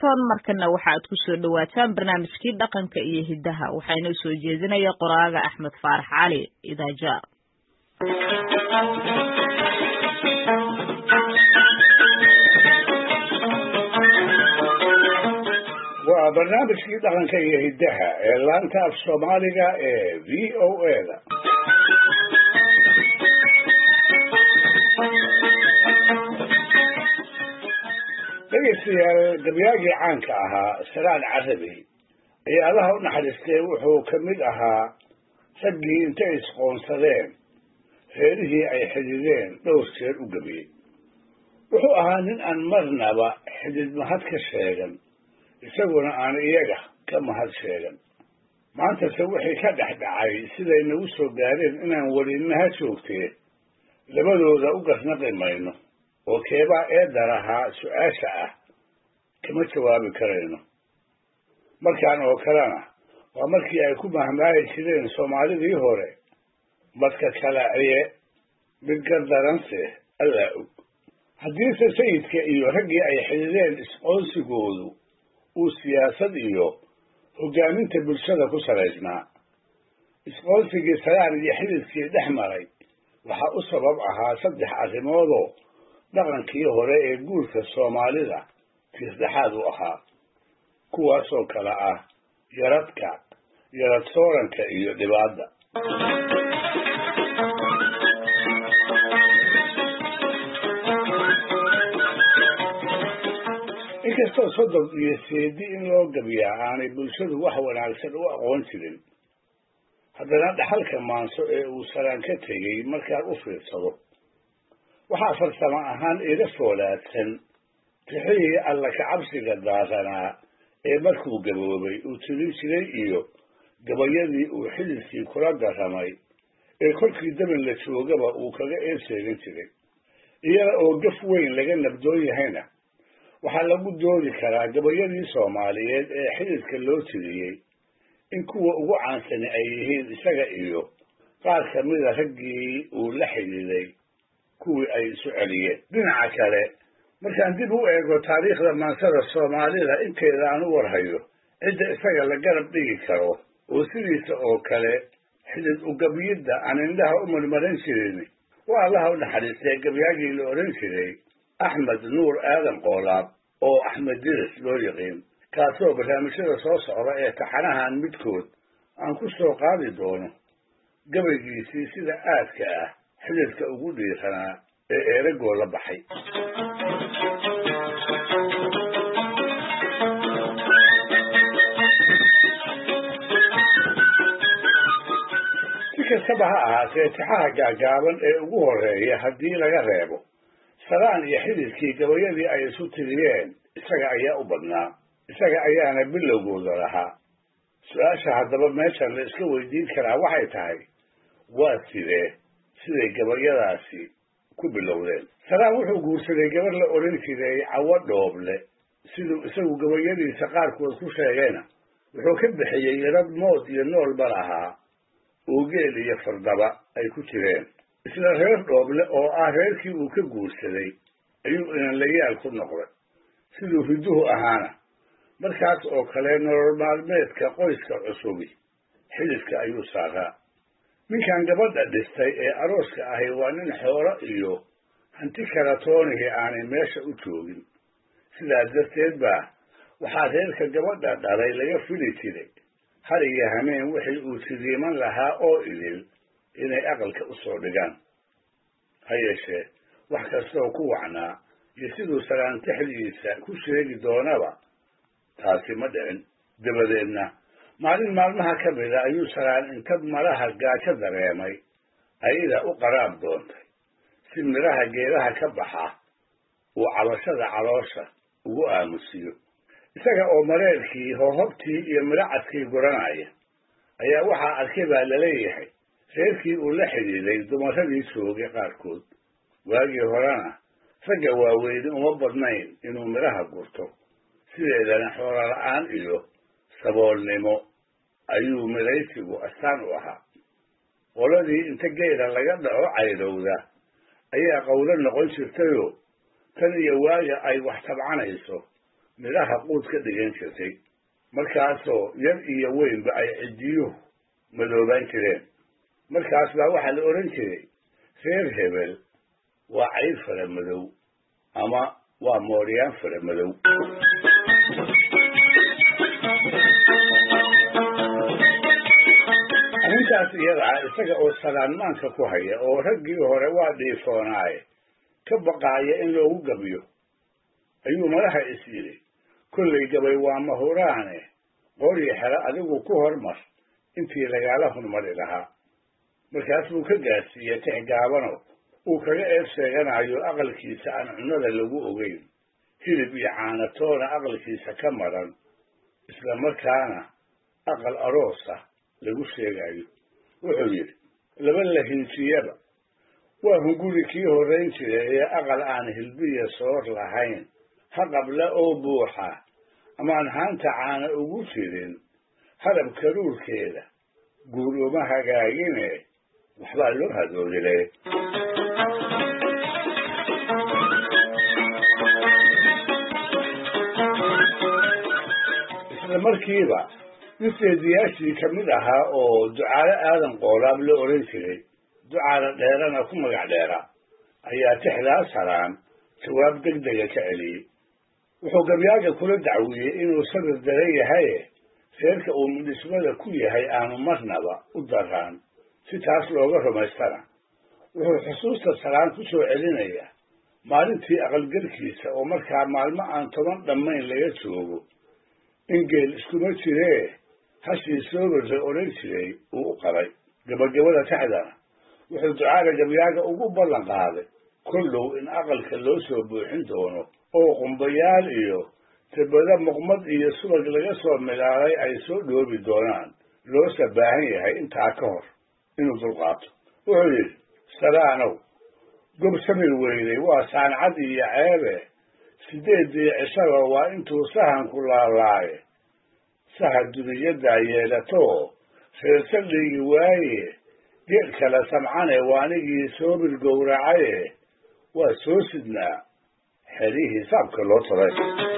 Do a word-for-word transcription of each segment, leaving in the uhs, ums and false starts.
Washington markana waxa aad ku soo dhawaataan barnaamijkii dhaqanka iyo hidaha waxayna soo jeedinaya qoraaga Axmed Faarax Cali Idaaja. waa barnaamijkii dhaqanka iyo hidaha ee laanta af Soomaaliga ee V O A da. dhegeystayaal gabyagii caanka ahaa Salaan Carabi ee Allaha u naxariistay wuxuu ka mid ahaa raggii intay isqoonsadeen reerihii ay xidideen dhowr jeer u gabiyey. wuxuu ahaa nin aan marnaba xidid mahad ka sheegan isaguna aan iyaga ka mahad sheegan. maantase wixii ka dhex dhacay siday nagu soo gaareen inaan welinaha joogtee labadooda u garnaqi mayno oo keebaa eedar ahaa su-aasha ah kama jawaabi karayno. markaan oo kalena waa markii ay ku mahmaahi jireen soomaalidii hore madka kalaciye mid gardaranse allaa og. haddiise sayidka iyo raggii ay xidideen isqoonsigoodu uu siyaasad iyo hoggaaminta bulshada ku salaysnaa, isqoonsigii Salaan iyo xididkii dhex maray waxaa u sabab ahaa saddex arrimoodoo dhaqankii hore ee guurka Soomaalida tiirdhexaad u ahaa, kuwaasoo kala ah yaradka, yarad sooranka iyo dhibaada. inkastoo sodon iyo seedi in loo gabiyaa aanay bulshadu wax wanaagsan u aqoon jirin, haddana dhaxalka maanso ee uu Salaan ka tegey markaan u fiirsado waxaa farsamo ahaan ila foolaadsan tixihii alla ka cabsiga daaranaa ee markuu gaboobay uu tirin jiray iyo gabayadii uu xididkii kula daramay ee kolkii daban la joogaba uu kaga eeseegan jiray. iyada oo gaf weyn laga nabdoon yahayna waxaa lagu doodi karaa gabayadii Soomaaliyeed ee xididka loo tiriyey in kuwa ugu caansani ay yihiin isaga iyo qaar ka mida raggii uu la xididay kuwii ay isu celiyeen. dhinaca kale markaan dib u eego taariikhda maansada Soomaalida inteeda aan u warhayo cidda isaga la garab dhigi karo oo sidiisa oo kale xidid u gabiyidda aan indhaha u marmarin jirin waa Allaha u naxariistay gabyagii la odhan jiray Axmed Nuur Aadan Qoolaab oo Axmed Diris loo yaqiin, kaasoo barnaamijyada soo socda ee taxanahan midkood aan ku soo qaadi doono gabaygiisii sida aadka ah xididka ugu dhiiranaa ee eragoo la baxay. si kastaba ha ahaatee tixaha gaagaaban ee ugu horeeya haddii laga reebo Salaan iyo xididkii gabayadii ay isu tiriyeen isaga ayaa u badnaa, isaga ayaana bilowgooda lahaa. su-aasha haddaba meeshan la iska weydiin karaa waxay tahay waa sidee siday gabayadaasi ku bilowdeen. Salaan wuxuu guursaday gabar la odhan jiray Cawo Dhooble, siduu isagu gabayadiisa qaarkood ku sheegayna wuxuu ka bixiyey yarad mood iyo noolba lahaa oo geel iyo fardaba ay ku jireen. isla reer Dhooble oo ah reerkii uu ka guursaday ayuu inanlayaal ku noqday. siduu hiduhu ahaana markaas oo kale nolol maalmeedka qoyska cusubi xididka ayuu saaraa. ninkan gabadha dhistay ee arooska ahi waa nin xoolo iyo hanti kala toonihii aanay meesha u joogin. sidaas darteed baa waxaa reerka gabadha dhalay laga fili jiray har iyo hameen wixii uu sidiiman lahaa oo idil inay aqalka u soo dhigaan. ha yeeshee wax kastoo ku wacnaa iyo siduu Salaan tixdiisa ku sheegi doonaba taasi ma dhicin. dabadeedna maalin maalmaha ka mida ayuu Salaan inta malaha gaajo dareemay ayada u qaraab doontay si miraha geedaha ka baxa uu cabashada caloosha ugu aamusiyo. isaga oo mareerkii hoohobtii iyo miracadkii guranaya ayaa waxaa arkay baa laleeyahay reerkii uu la xidiiday dumaradii joogay qaarkood. waagii horena ragga waaweyni uma badnayn inuu miraha gurto, sideedana xoolo la-aan iyo saboolnimo ayuu milaysigu astaan u ahaa. qoladii inta geela laga dhaco caydhowda ayaa qowlo noqon jirtayoo tan iyo waaga ay wax tabcanayso midhaha quud ka dhigan jirtay markaasoo yar iyo weynba ay ciddiyuhu madoobaan jireen markaas baa waxaa la odhan jiray reer hebel waa cayr fara madow ama waa mooryaan fara madow arrintaas iyada ah isaga oo salaanmaanka ku haya oo raggii hore waa dhiifoonaaye ka baqaaya in loogu gabiyo ayuu madaxa is yidhi kollay gabay waa mahuraane qori xero adigu ku hormar intii lagaala hormari lahaa markaas buu ka gaarsiiyey tix gaabano uu kaga eeg sheeganayo aqalkiisa aan cunnada lagu ogeyn hilib iyo caanatoona aqalkiisa ka maran isla markaana aqal aroosa lagu sheegayo wuxuu yidhi laba lahiijiyaba waa hunguri kii horrayn jiray ee aqal aan hilbiya soor lahayn ha qabla oo buuxa amaan haanta caana ugu jirin hadab karuurkeeda guur uma hagaagine waxbaa loo hadoodile isla markiiba nin seediyaashii ka mid ahaa oo ducaale aadan qoolaab la odhan jiray ducaale dheerana ku magac dheera ayaa tixdaas haraan jawaab degdega ka celiyey wuxuu gabyaaga kula dacwiyey inuu sabir daran yahaye reerka uu midhismada ku yahay aanu marnaba u daraan si taas looga rumaystana wuxuu xusuusta salaan ku soo celinayaa maalintii aqalgalkiisa oo markaa maalmo aan toban dhammayn laga joogo in geel iskuma jiree hashii soobir la odhan jiray uu u qabay gabagabada taxdana wuxuu ducaale gabyaaga ugu ballan qaaday kollow in aqalka loo soo buuxin doono oo qumbayaal iyo tibada muqmad iyo subag laga soo milaalay ay soo dhoobi doonaan loosa baahan yahay intaa ka hor inuu dulqaato wuxuu yidhi salaanow gob samir weynay waa saancad iyo ceebe sideedii cishaba waa intuu sahanku laalaaye saha duniyaddaa yeelatoo reer saldhigi waaye geed kale samcane waanigii soobir gowracaye waa soo sidnaa xerihii saabka loo taray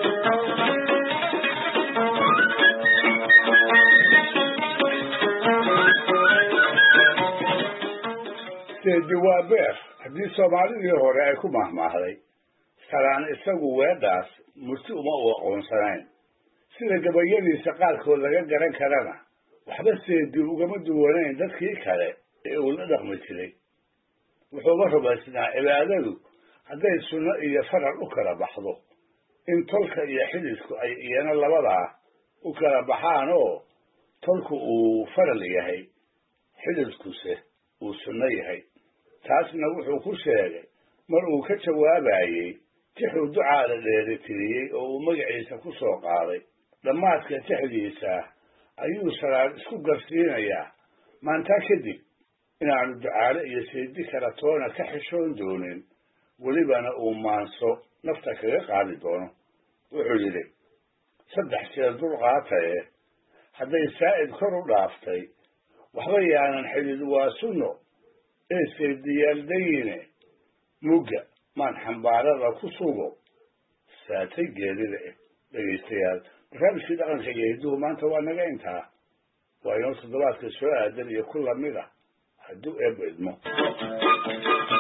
seedi waa beer haddii soomaalidii hore ay ku mahmaahday salaan isagu weedhaas murti uma u aqoonsanayn sida gabayadiisa qaarkood laga garan karana waxba seedi ugama duwanayn dadkii kale ee uu la dhaqmi jiray wuxuuba rumaysnaa cibaadadu hadday sunno iyo faral u kala baxdo in tolka iyo xididku ay iyana labadaa u kala baxaan oo tolku uu faral yahay xididkuse uu sunno yahay taasna wuxuu ku sheegay mar uu ka jawaabayey tixuu ducaale dheeri tiriyey oo uu magaciisa ku soo qaaday dhammaadka tixdiisa ayuu salaan isku garsiinayaa maantaa kadib inaanu ducaale iyo seedi kala toona ka xishoon doonin welibana uu maanso nafta kaga qaadi doono wuxuu yidhi saddex jeer dulqaataye hadday saa'id kor u dhaaftay waxba yaanan xidid waa sunno ee seediyaaldayine mugga maan xambaarada ku sugo saatay geerida eh dhegaystayaal barnaamijkii dhaqanka iyo hidduhu maanta waa naga intaa waa inoo toddobaadka soo aadan iyo ku lamid ah hadduu eebba idmo